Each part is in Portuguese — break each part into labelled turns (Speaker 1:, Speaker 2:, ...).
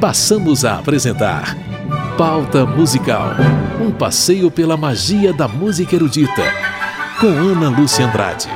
Speaker 1: passamos a apresentar Pauta Musical, um passeio pela magia da música erudita, com Ana Lúcia Andrade.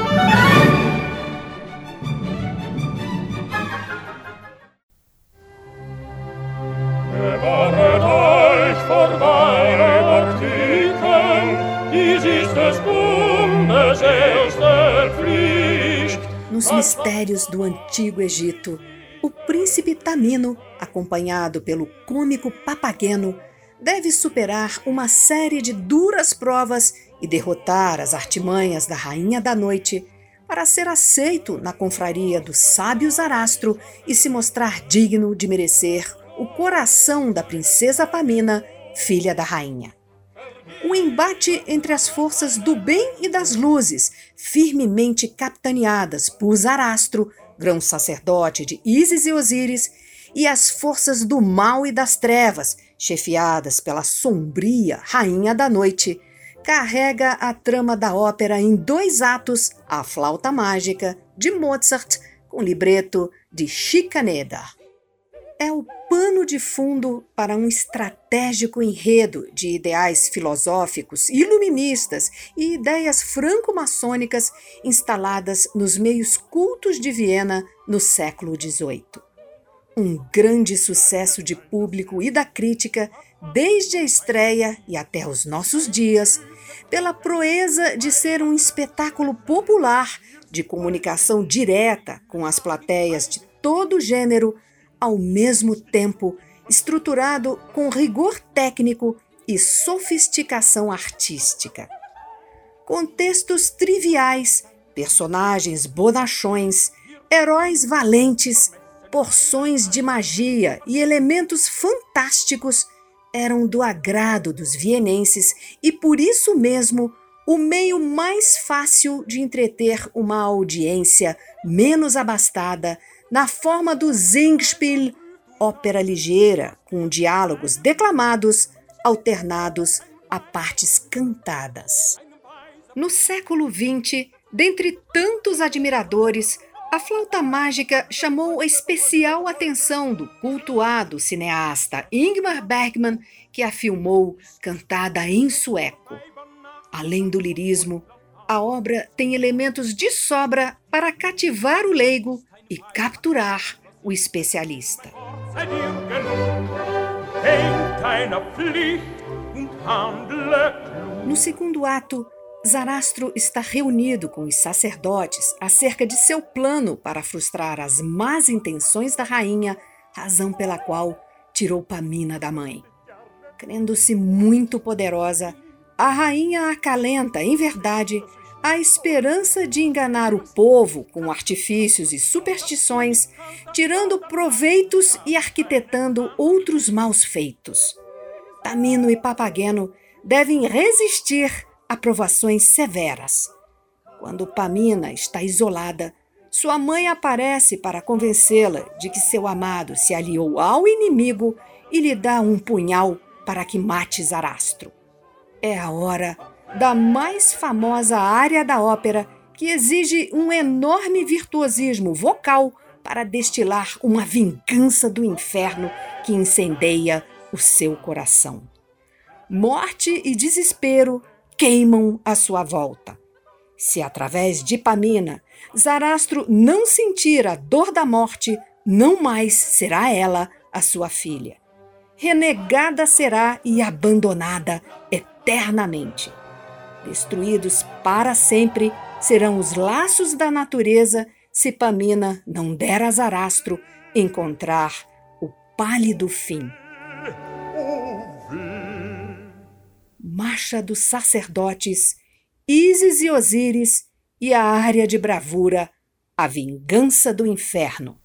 Speaker 2: Nos mistérios do Antigo Egito, o príncipe Tamino, acompanhado pelo cômico Papageno, deve superar uma série de duras provas e derrotar as artimanhas da Rainha da Noite para ser aceito na confraria do sábio Zarastro e se mostrar digno de merecer o coração da princesa Pamina, filha da rainha. O embate entre as forças do bem e das luzes, firmemente capitaneadas por Zarastro, grão-sacerdote de Ísis e Osíris, e as forças do mal e das trevas, chefiadas pela sombria Rainha da Noite, carrega a trama da ópera em 2 atos, A Flauta Mágica, de Mozart, com libreto de Schikaneder. É o pano de fundo para um estratégico enredo de ideais filosóficos, iluministas e ideias franco-maçônicas instaladas nos meios cultos de Viena no século XVIII. Um grande sucesso de público e da crítica desde a estreia e até os nossos dias, pela proeza de ser um espetáculo popular de comunicação direta com as plateias de todo gênero, ao mesmo tempo estruturado com rigor técnico e sofisticação artística. Contextos triviais, personagens bonachões, heróis valentes, porções de magia e elementos fantásticos eram do agrado dos vienenses e, por isso mesmo, o meio mais fácil de entreter uma audiência menos abastada na forma do Singspiel, ópera ligeira com diálogos declamados alternados a partes cantadas. No século XX, dentre tantos admiradores, a Flauta Mágica chamou a especial atenção do cultuado cineasta Ingmar Bergman, que a filmou cantada em sueco. Além do lirismo, a obra tem elementos de sobra para cativar o leigo e capturar o especialista. No segundo ato, Zarastro está reunido com os sacerdotes acerca de seu plano para frustrar as más intenções da rainha, razão pela qual tirou Pamina da mãe. Crendo-se muito poderosa, a rainha acalenta, em verdade, a esperança de enganar o povo com artifícios e superstições, tirando proveitos e arquitetando outros maus feitos. Tamino e Papageno devem resistir a provações severas. Quando Pamina está isolada, sua mãe aparece para convencê-la de que seu amado se aliou ao inimigo e lhe dá um punhal para que mate Zarastro. É a hora da mais famosa área da ópera, que exige um enorme virtuosismo vocal para destilar uma vingança do inferno que incendeia o seu coração. Morte e desespero queimam à sua volta. Se através de Pamina, Zarastro não sentir a dor da morte, não mais será ela a sua filha. Renegada será e abandonada eternamente. Destruídos para sempre serão os laços da natureza se Pamina não der a Zarastro encontrar o pálido fim. Marcha dos sacerdotes, Ísis e Osíris e a área de bravura, a vingança do inferno.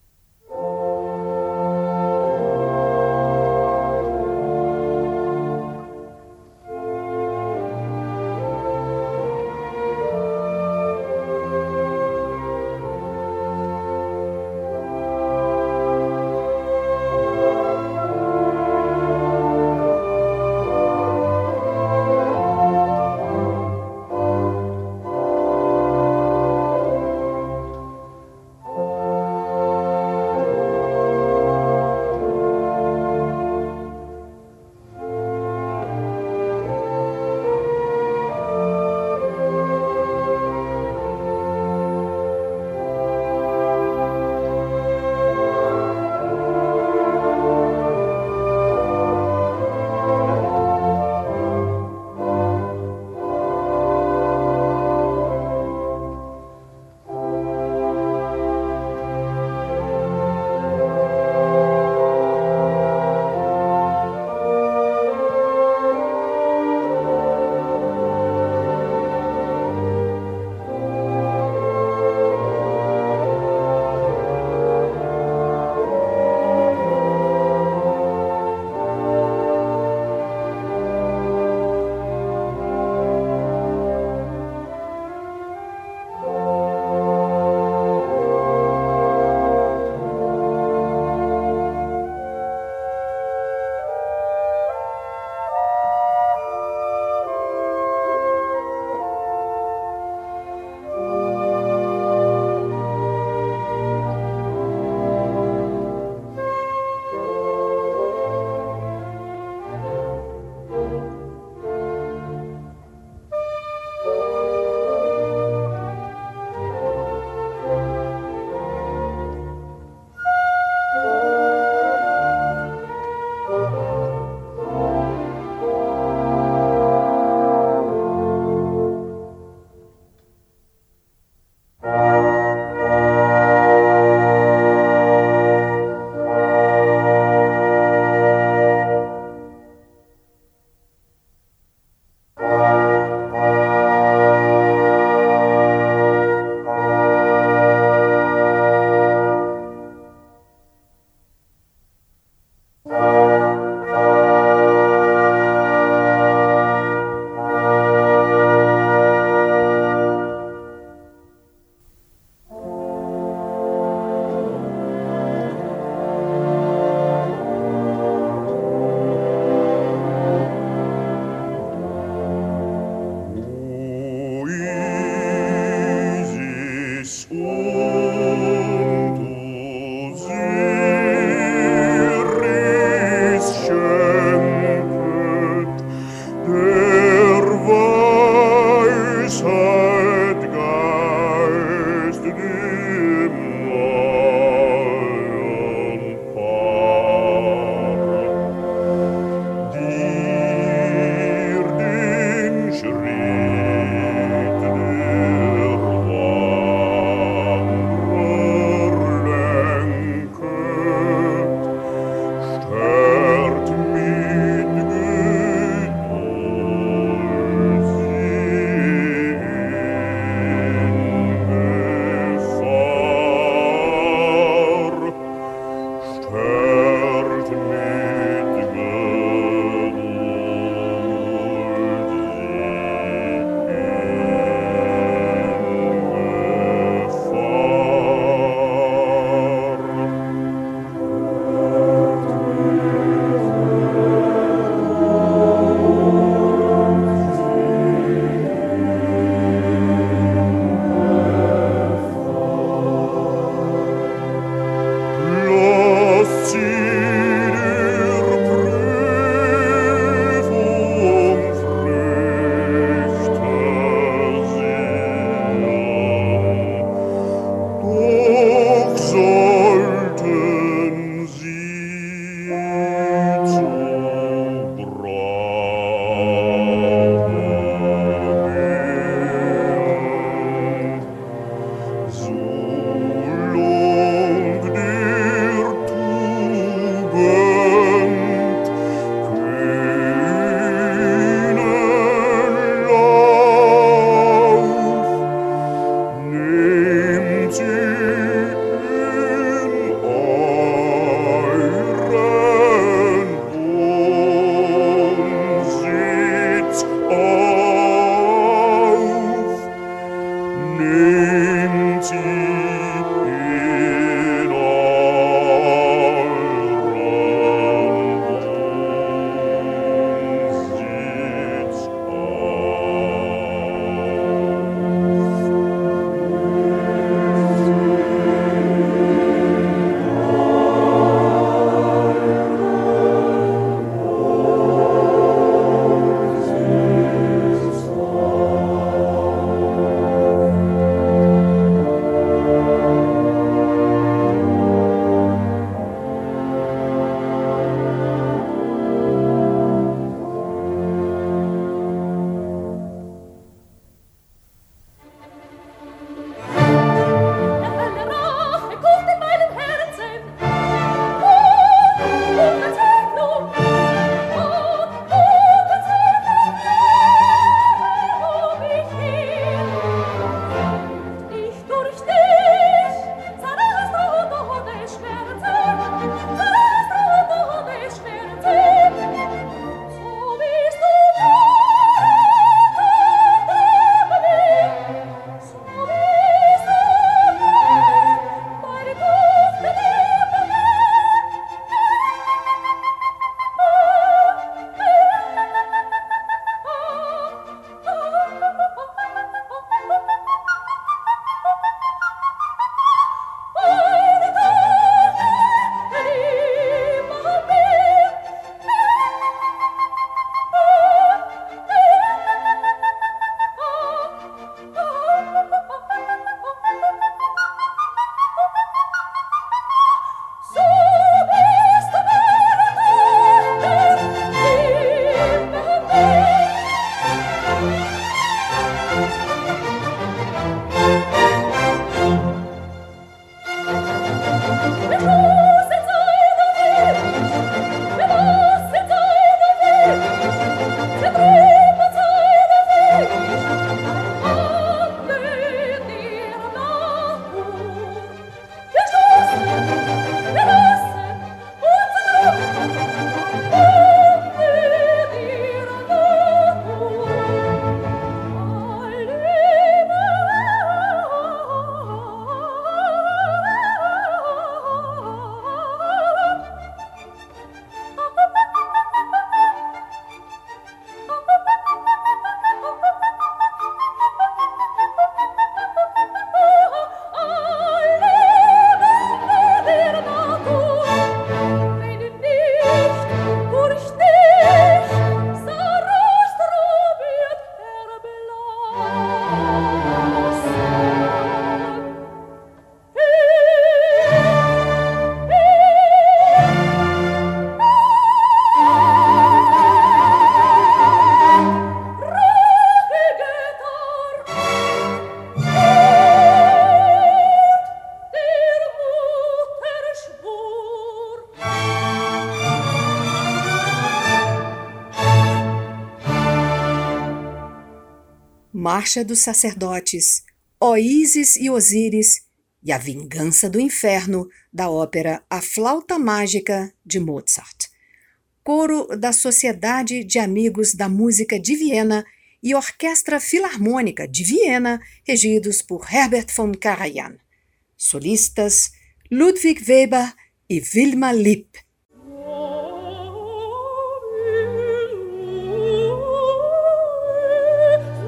Speaker 2: Marcha dos Sacerdotes, Ó Ísis e Osíris e A Vingança do Inferno, da ópera A Flauta Mágica, de Mozart. Coro da Sociedade de Amigos da Música de Viena e Orquestra Filarmônica de Viena, regidos por Herbert von Karajan. Solistas Ludwig Weber e Wilma Lipp.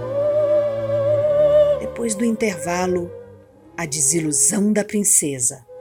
Speaker 2: Depois do intervalo, a desilusão da princesa.